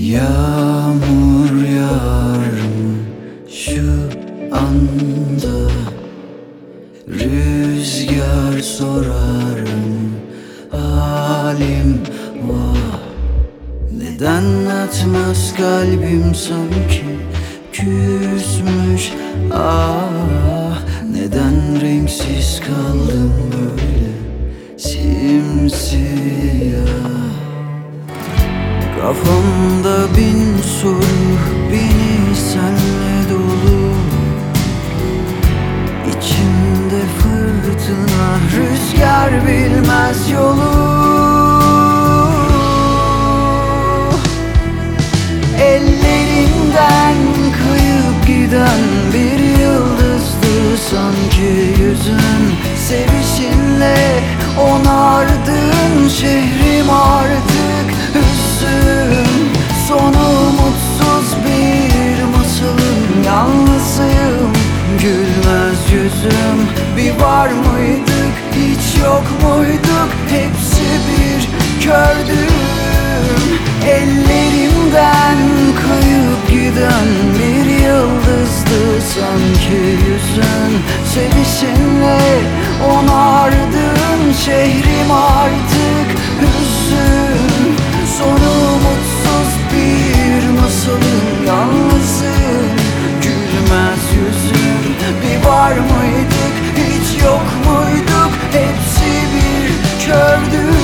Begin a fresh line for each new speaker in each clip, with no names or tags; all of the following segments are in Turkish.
Yağmur yağar mı şu anda? Rüzgar sorar mı halim var? Neden atmaz kalbim sanki küsmüş? Ah, neden renksiz kaldım böyle simsiyah? Kafamda bin soru, beni senle dolu. İçimde fırtına, rüzgar bilmez yolu. Ellerimden kayıp giden bir yıldızdı sanki yüzün. Sevişinle onardın şehrim artık hüzün. Sonu mutsuz bir masalın yalnızıyım. Gülmez yüzüm. Bir var mıydık, hiç yok muyduk? Hepsi bir kördüm. Ellerimden kayıp giden bir yıldızdı sanki yüzün. Sevişinle onardın şehrim artık hüzün. Sonu mutsuz bir masalın yalnızıyım. Gülmez yüzüm. Bir var mıydık, hiç yok muyduk? Hepsi bir kördü.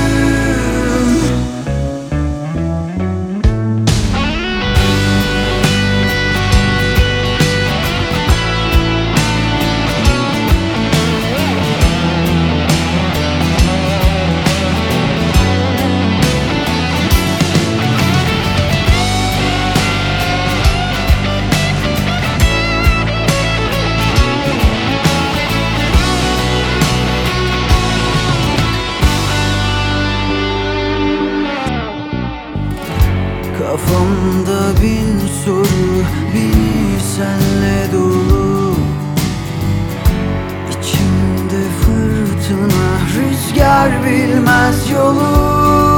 Kafamda bin soru, beni senle dolu. İçimde fırtına, rüzgar bilmez yolu.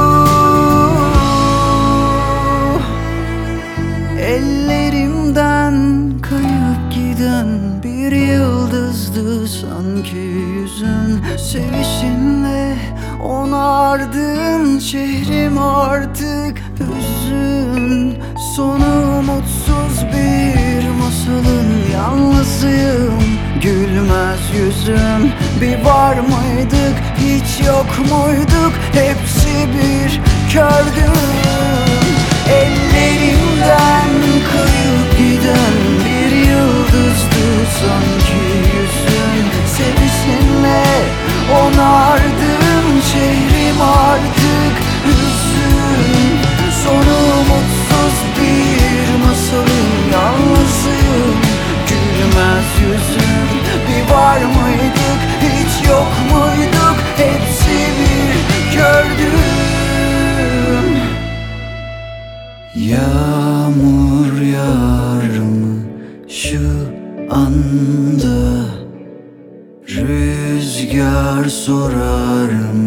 Ellerimden kayıp giden bir yıldızdı sanki yüzün. Sevişinle onardın şehrim artık hüzün. Sonu mutsuz bir masalın yalnızıyım. Gülmez yüzüm. Bir var mıydık, hiç yok muyduk? Hepsi bir kördüm. Ellerimden kayıp giden bir yıldızdı sanki yüzün. Sevişinle onardın şehrim artık hüzün. Sonu mutsuz bir masalın yalnızıyım. Gülmez yüzüm. Bir var mıydık, hiç yok muyduk? Hepsi bir kördüm. Yağmur yağar mı şu anda? Rüzgar sorar mı